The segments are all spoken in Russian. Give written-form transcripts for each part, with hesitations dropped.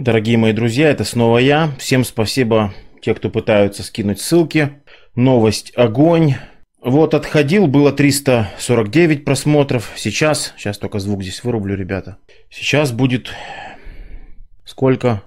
Дорогие мои друзья, это снова я. Всем спасибо, те, кто пытаются скинуть ссылки. Новость огонь. Вот отходил, было 349 просмотров. Сейчас только звук здесь вырублю, ребята. Сейчас будет сколько?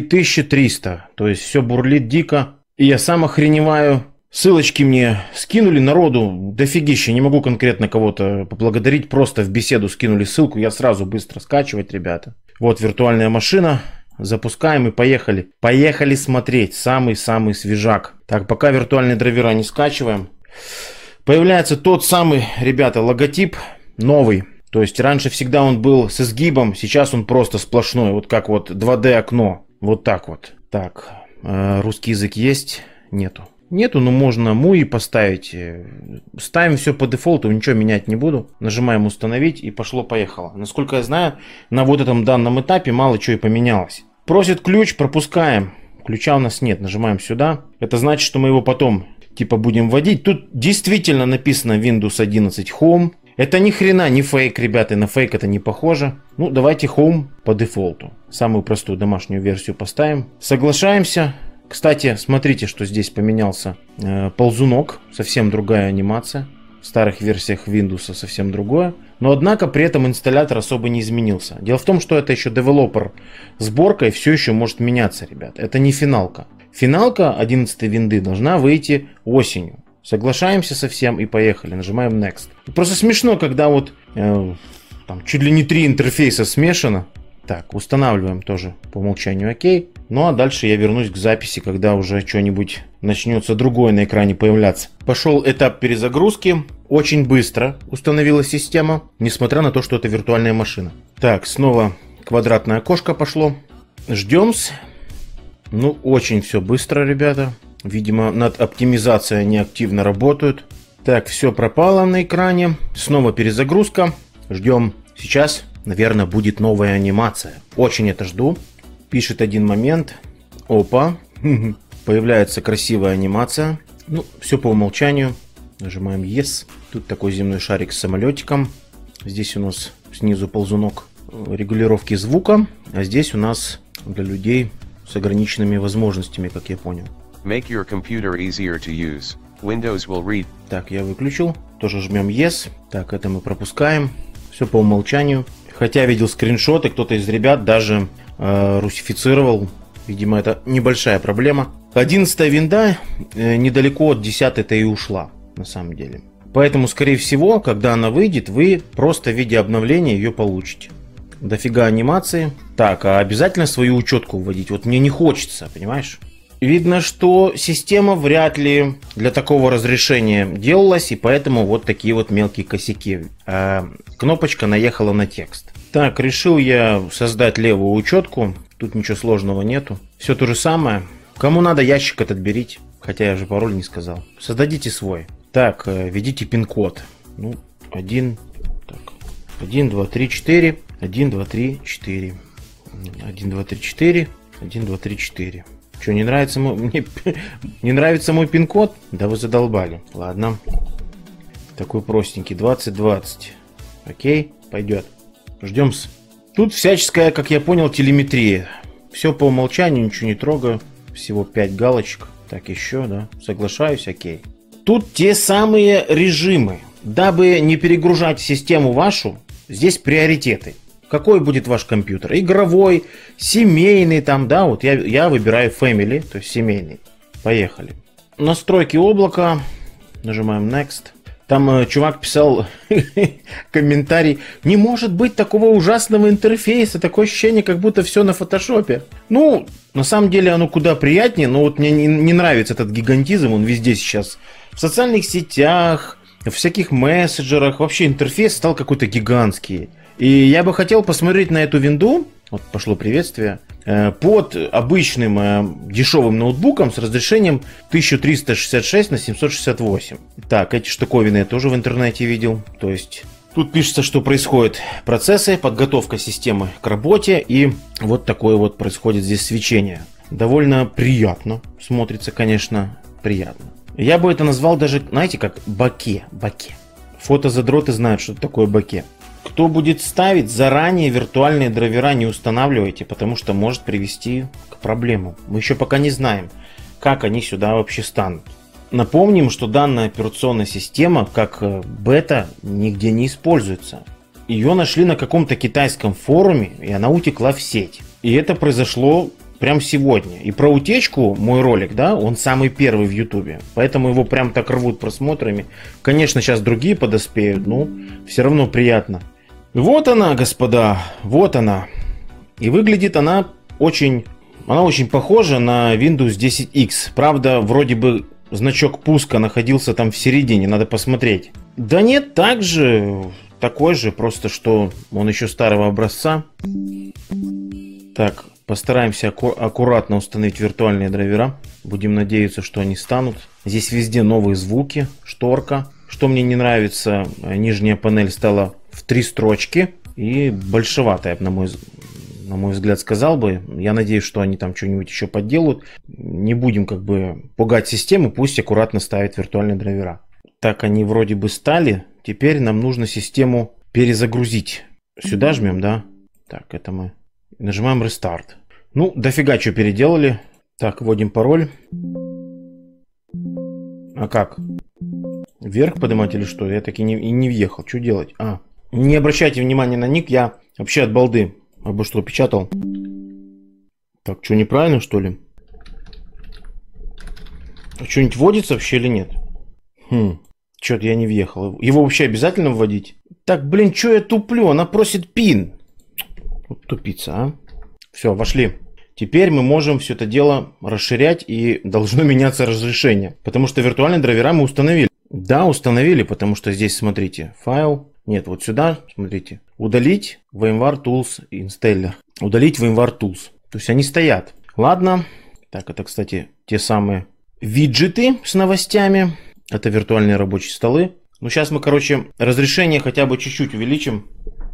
3300. То есть все бурлит дико. И я сам охреневаю. Ссылочки мне скинули, народу дофигища. Не могу конкретно кого-то поблагодарить. Просто в беседу скинули ссылку. Я сразу быстро скачивать, ребята. Вот виртуальная машина. Запускаем и поехали. Поехали смотреть. Самый-самый свежак. Так, пока виртуальные драйвера не скачиваем. Появляется тот самый, ребята, логотип новый. То есть раньше всегда он был с изгибом. Сейчас он просто сплошной. Вот как вот 2D окно. Вот так вот. Так, русский язык есть? Нету. Нету, но можно MUI поставить. Ставим все по дефолту, ничего менять не буду. Нажимаем установить и пошло-поехало. Насколько я знаю, на вот этом данном этапе мало чего и поменялось. Просит ключ, пропускаем. Ключа у нас нет, нажимаем сюда. Это значит, что мы его потом типа будем вводить. Тут действительно написано Windows 11 Home. Это ни хрена не фейк, ребята, на фейк это не похоже. Ну, давайте Home по дефолту. Самую простую домашнюю версию поставим. Соглашаемся. Кстати, смотрите, что здесь поменялся ползунок, совсем другая анимация. В старых версиях Windows совсем другое. Но однако при этом инсталлятор особо не изменился. Дело в том, что это еще девелопер сборка и все еще может меняться, ребят. Это не финалка. Финалка 11 винды должна выйти осенью. Соглашаемся со всем и поехали. Нажимаем Next. Просто смешно, когда вот там чуть ли не 3 интерфейса смешано. Так, устанавливаем тоже по умолчанию ОК. Ну а дальше я вернусь к записи, когда уже что-нибудь начнется другое на экране появляться. Пошел этап перезагрузки. Очень быстро установилась система, несмотря на то, что это виртуальная машина. Так, снова квадратное окошко пошло. Ждем-с. Ну, очень все быстро, ребята. Видимо, над оптимизацией они активно работают. Так, все пропало на экране. Снова перезагрузка. Ждем. Сейчас, наверное, будет новая анимация. Очень это жду. Пишет один момент. Опа. Появляется красивая анимация. Ну, все по умолчанию. Нажимаем Yes. Тут такой земной шарик с самолетиком. Здесь у нас снизу ползунок регулировки звука. А здесь у нас для людей с ограниченными возможностями, как я понял. Make your computer easier to use. Windows will read. Так, я выключил. Тоже жмем Yes. Так, это мы пропускаем. Все по умолчанию. Хотя видел скриншоты, кто-то из ребят даже русифицировал. Видимо, это небольшая проблема. 11-я винда недалеко от 10-й-то и ушла, на самом деле. Поэтому, скорее всего, когда она выйдет, вы просто в виде обновления ее получите. Дофига анимации. Так, а обязательно свою учетку вводить? Вот мне не хочется, понимаешь? Видно, что система вряд ли для такого разрешения делалась, и поэтому вот такие вот мелкие косяки. Кнопочка наехала на текст. Так, решил я создать левую учетку. Тут ничего сложного нету. Все то же самое. Кому надо, ящик этот берите. Хотя я же пароль не сказал. Создадите свой. Так, введите пин-код. Ну, 1, 2, 3, 4. 1, 2, 3, 4. 1, 2, 3, 4. 1, 2, 3, 4. Что, не нравится не нравится мой пин-код? Да вы задолбали. Ладно. Такой простенький. 2020. Окей, пойдет. Ждем-с. Тут всяческая, как я понял, телеметрия. Все по умолчанию, ничего не трогаю. Всего 5 галочек. Так, еще, да. Соглашаюсь, окей. Тут те самые режимы. Дабы не перегружать систему вашу, здесь приоритеты. Какой будет ваш компьютер? Игровой, семейный там, да, вот я выбираю Family, то есть семейный. Поехали. Настройки облака. Нажимаем Next. Там чувак писал комментарий. Не может быть такого ужасного интерфейса. Такое ощущение, как будто все на фотошопе. Ну, на самом деле оно куда приятнее. Но вот мне не нравится этот гигантизм. Он везде сейчас. В социальных сетях, в всяких мессенджерах. Вообще интерфейс стал какой-то гигантский. И я бы хотел посмотреть на эту винду. Вот пошло приветствие. Под обычным дешевым ноутбуком с разрешением 1366 на 768. Так, эти штуковины я тоже в интернете видел. То есть тут пишется, что происходят процессы, подготовка системы к работе. И вот такое вот происходит здесь свечение. Довольно приятно. Смотрится, конечно, приятно. Я бы это назвал даже, знаете, как боке. Фотозадроты знают, что такое боке. Кто будет ставить, заранее виртуальные драйвера не устанавливайте, потому что может привести к проблемам. Мы еще пока не знаем, как они сюда вообще станут. Напомним, что данная операционная система, как бета, нигде не используется. Ее нашли на каком-то китайском форуме, и она утекла в сеть. И это произошло прям сегодня. И про утечку мой ролик, да, он самый первый в Ютубе. Поэтому его прям так рвут просмотрами. Конечно, сейчас другие подоспеют, но все равно приятно. Вот она, господа, вот она. И выглядит она очень похожа на Windows 10X. Правда, вроде бы значок пуска находился там в середине, надо посмотреть. Да нет, такой же, просто что он еще старого образца. Так, постараемся аккуратно установить виртуальные драйвера. Будем надеяться, что они станут. Здесь везде новые звуки, шторка. Что мне не нравится, нижняя панель стала в 3 строчки и большеватая, на мой взгляд, сказал бы. Я надеюсь, что они там что-нибудь еще подделают. Не будем как бы пугать систему, пусть аккуратно ставят виртуальные драйвера. Так, они вроде бы стали. Теперь нам нужно систему перезагрузить. Сюда жмем, да? Так, это мы нажимаем рестарт. Ну, дофига что переделали. Так, вводим пароль. А как? Вверх поднимать или что? Я так и не въехал. Что делать? Не обращайте внимания на ник. Я вообще от балды. Або что, печатал? Так, что, неправильно, что ли? А что-нибудь вводится вообще или нет? Что-то я не въехал. Его вообще обязательно вводить? Так, блин, что я туплю? Она просит пин. Вот тупица, а? Все, вошли. Теперь мы можем все это дело расширять, и должно меняться разрешение. Потому что виртуальные драйвера мы установили. Да, установили, потому что здесь, смотрите, файл. Нет, вот сюда, смотрите. Удалить VMware Tools Installer. Удалить VMware Tools. То есть они стоят. Ладно. Так, это, кстати, те самые виджеты с новостями. Это виртуальные рабочие столы. Ну, сейчас мы, короче, разрешение хотя бы чуть-чуть увеличим.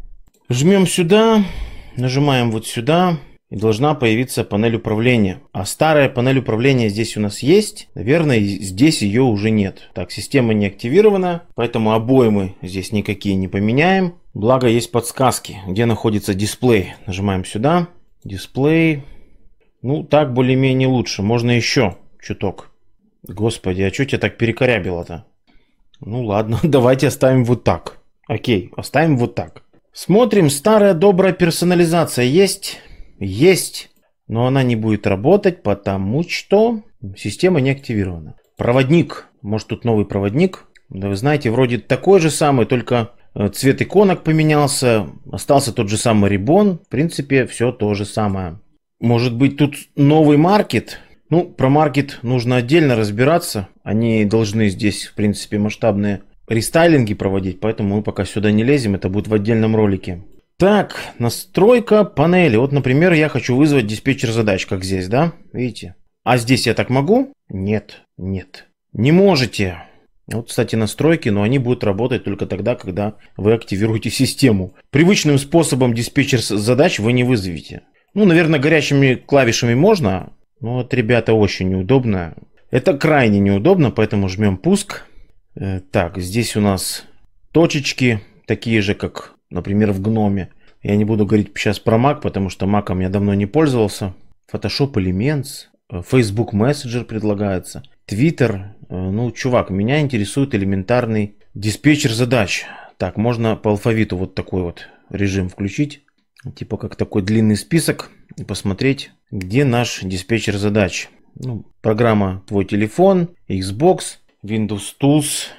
Жмем сюда. Нажимаем вот сюда. И должна появиться панель управления. А старая панель управления здесь у нас есть. Наверное, здесь ее уже нет. Так, система не активирована. Поэтому обои мы здесь никакие не поменяем. Благо есть подсказки, где находится дисплей. Нажимаем сюда. Дисплей. Ну, так более-менее лучше. Можно еще чуток. Господи, а что тебя так перекорябило-то? Ну ладно, давайте оставим вот так. Окей, оставим вот так. Смотрим, старая добрая персонализация есть. Есть, но она не будет работать, потому что система не активирована. Проводник. Может, тут новый проводник? Да вы знаете, вроде такой же самый, только цвет иконок поменялся. Остался тот же самый рибон. В принципе, все то же самое. Может быть, тут новый маркет? Ну, про маркет нужно отдельно разбираться. Они должны здесь, в принципе, масштабные рестайлинги проводить, поэтому мы пока сюда не лезем. Это будет в отдельном ролике. Так, настройка панели. Вот, например, я хочу вызвать диспетчер задач, как здесь, да? Видите? А здесь я так могу? Нет, нет. Не можете. Вот, кстати, настройки, но они будут работать только тогда, когда вы активируете систему. Привычным способом диспетчер задач вы не вызовете. Ну, наверное, горячими клавишами можно. Но вот, ребята, очень неудобно. Это крайне неудобно, поэтому жмем пуск. Так, здесь у нас точечки, такие же, как, например, в Гноме. Я не буду говорить сейчас про Mac, потому что Mac'ом я давно не пользовался. Photoshop Elements, Facebook Messenger предлагается, Twitter. Ну, чувак, меня интересует элементарный диспетчер задач. Так, можно по алфавиту вот такой вот режим включить. Типа как такой длинный список. И посмотреть, где наш диспетчер задач. Ну, программа «Твой телефон», Xbox, Windows Tools,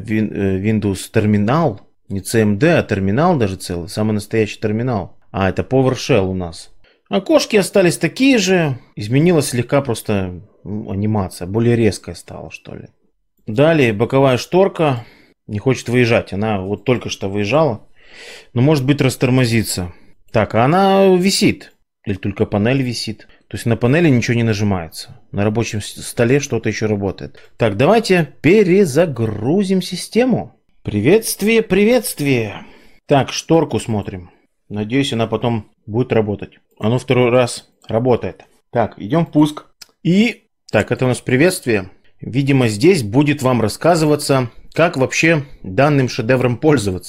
Windows Terminal. Не CMD, а терминал даже целый. Самый настоящий терминал. А, это PowerShell у нас. Окошки остались такие же. Изменилась слегка просто анимация. Более резкая стала, что ли. Далее боковая шторка. Не хочет выезжать. Она вот только что выезжала. Но может быть растормозится. Так, а она висит. Или только панель висит. То есть на панели ничего не нажимается. На рабочем столе что-то еще работает. Так, давайте перезагрузим систему. Приветствие, приветствие. Так, шторку смотрим. Надеюсь, она потом будет работать. Оно второй раз работает. Так, идем в пуск. И, так, это у нас приветствие. Видимо, здесь будет вам рассказываться, как вообще данным шедевром пользоваться.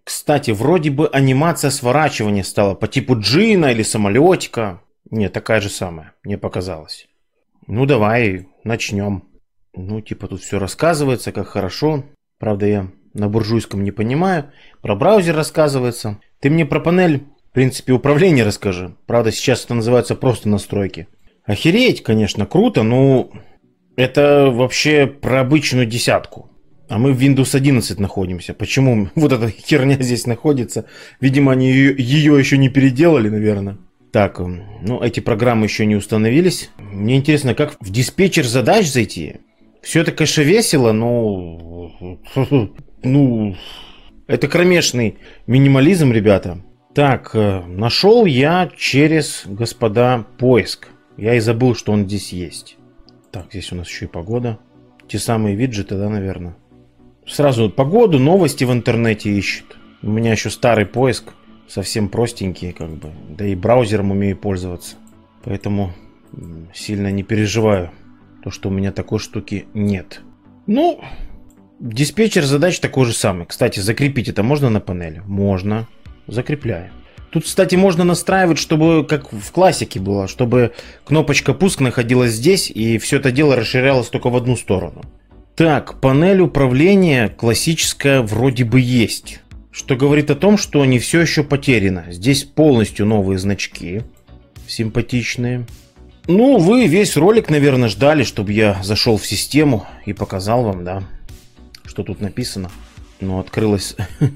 Кстати, вроде бы анимация сворачивания стала по типу джина или самолетика. Не, такая же самая, мне показалось. Ну давай, начнем. Ну типа тут все рассказывается, как хорошо. Правда, я на буржуйском не понимаю. Про браузер рассказывается. Ты мне про панель, в принципе, управления расскажи. Правда, сейчас это называется просто настройки. Охереть, конечно, круто, но это вообще про обычную десятку. А мы в Windows 11 находимся. Почему вот эта херня здесь находится? Видимо, они ее еще не переделали, наверное. Так, ну эти программы еще не установились. Мне интересно, как в диспетчер задач зайти? Все это, конечно, весело, но... Ну... Это кромешный минимализм, ребята. Так, нашел я через, господа, поиск. Я и забыл, что он здесь есть. Так, здесь у нас еще и погода. Те самые виджеты, да, наверное. Сразу погоду, новости в интернете ищет. У меня еще старый поиск. Совсем простенький, как бы. Да и браузером умею пользоваться. Поэтому сильно не переживаю. То, что у меня такой штуки нет. Ну... Диспетчер задач такой же самый. Кстати, закрепить это можно на панели? Можно. Закрепляю. Тут, кстати, можно настраивать, чтобы, как в классике было, чтобы кнопочка пуск находилась здесь, и все это дело расширялось только в одну сторону. Так, панель управления классическая вроде бы есть. Что говорит о том, что не все еще потеряно. Здесь полностью новые значки. Симпатичные. Ну, вы весь ролик, наверное, ждали, чтобы я зашел в систему и показал вам, да. Что тут написано. Ну, открылась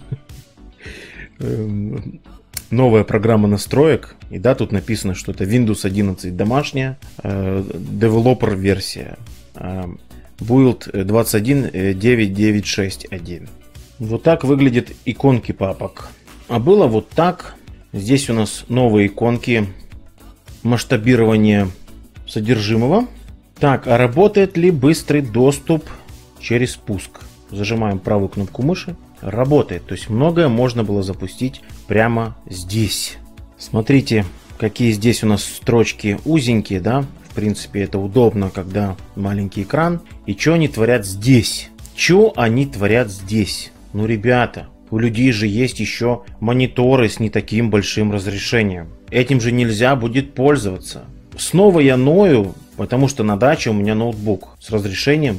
новая программа настроек. И да, тут написано, что это Windows 11 домашняя, Developer версия, Build 21.9.9.6.1. Вот так выглядят иконки папок. А было вот так. Здесь у нас новые иконки масштабирования содержимого. Так, а работает ли быстрый доступ через пуск? Зажимаем правую кнопку мыши. Работает. То есть многое можно было запустить прямо здесь. Смотрите, какие здесь у нас строчки узенькие, да? В принципе, это удобно, когда маленький экран. И что они творят здесь? Что они творят здесь? Ну, ребята, у людей же есть еще мониторы с не таким большим разрешением. Этим же нельзя будет пользоваться. Снова я ною, потому что на даче у меня ноутбук с разрешением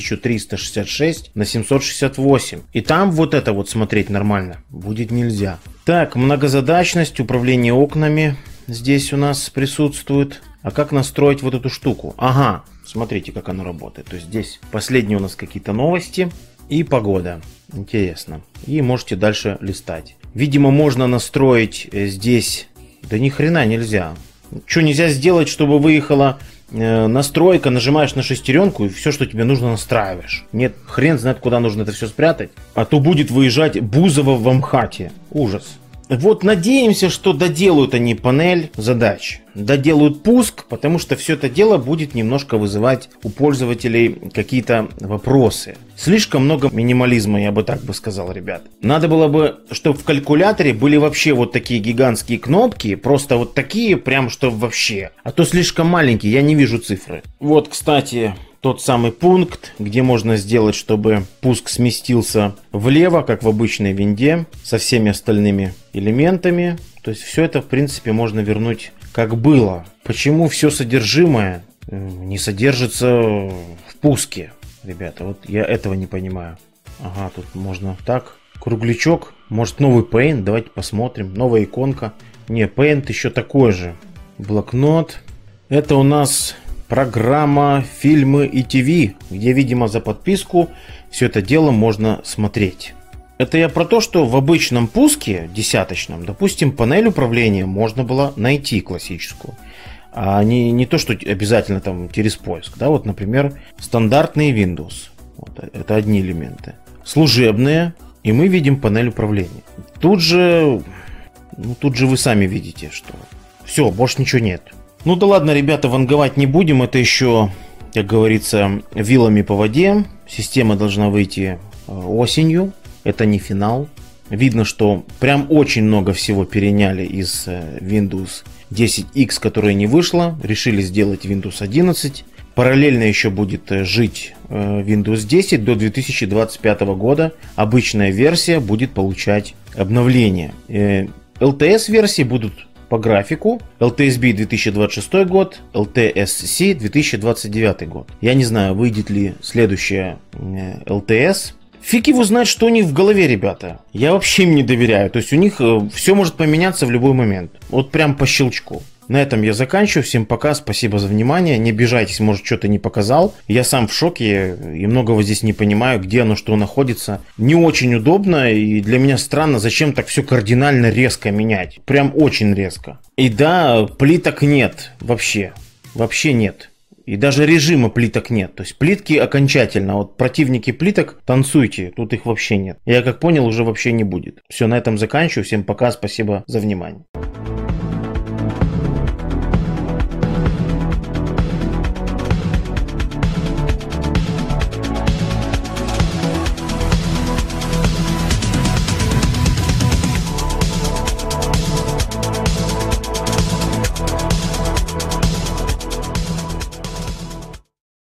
1366 на 768. И там вот это вот смотреть нормально будет нельзя. Так, многозадачность, управление окнами здесь у нас присутствует. А как настроить вот эту штуку? Ага, смотрите, как она работает. То есть здесь последние у нас какие-то новости и погода. Интересно. И можете дальше листать. Видимо, можно настроить здесь... Да ни хрена нельзя. Что нельзя сделать, чтобы выехала настройка, нажимаешь на шестеренку и все, что тебе нужно, настраиваешь. Нет, хрен знает, куда нужно это все спрятать. А то будет выезжать Бузова в Амхате. Ужас. Вот надеемся, что доделают они панель задач. Доделают пуск, потому что все это дело будет немножко вызывать у пользователей какие-то вопросы. Слишком много минимализма, я бы так бы сказал, ребят. Надо было бы, чтобы в калькуляторе были вообще вот такие гигантские кнопки, просто вот такие, прям что вообще. А то слишком маленькие, я не вижу цифры. Вот, кстати... Тот самый пункт, где можно сделать, чтобы пуск сместился влево, как в обычной винде, со всеми остальными элементами. То есть все это, в принципе, можно вернуть как было. Почему все содержимое не содержится в пуске? Ребята, вот я этого не понимаю. Ага, тут можно так. Круглячок. Может, новый Paint? Давайте посмотрим. Новая иконка. Не, Paint еще такой же. Блокнот. Это у нас... программа «Фильмы и ТВ», где, видимо, за подписку все это дело можно смотреть. Это я про то, что в обычном пуске, десяточном, допустим, панель управления можно было найти классическую. А не то, что обязательно там через поиск. Да? Вот, например, стандартный Windows. Вот, это одни элементы. Служебные, и мы видим панель управления. Тут же вы сами видите, что все, больше ничего нет. Ну да ладно, ребята, ванговать не будем. Это еще, как говорится, вилами по воде. Система должна выйти осенью. Это не финал. Видно, что прям очень много всего переняли из Windows 10X, которая не вышла. Решили сделать Windows 11. Параллельно еще будет жить Windows 10 до 2025 года. Обычная версия будет получать обновления. LTS-версии будут по графику. LTSB 2026 год, LTSC 2029 год. Я не знаю, выйдет ли следующая LTS. Фиг его знает, что у них в голове, ребята. Я вообще им не доверяю. То есть у них все может поменяться в любой момент. Вот прям по щелчку. На этом я заканчиваю. Всем пока, спасибо за внимание. Не обижайтесь, может, что-то не показал. Я сам в шоке и многого здесь не понимаю, где оно, что находится. Не очень удобно, и для меня странно, зачем так все кардинально резко менять. Прям очень резко. И да, плиток нет вообще. Вообще нет. И даже режима плиток нет. То есть плитки окончательно. Вот противники плиток, танцуйте. Тут их вообще нет. Я как понял, уже вообще не будет. Все, на этом заканчиваю. Всем пока, спасибо за внимание.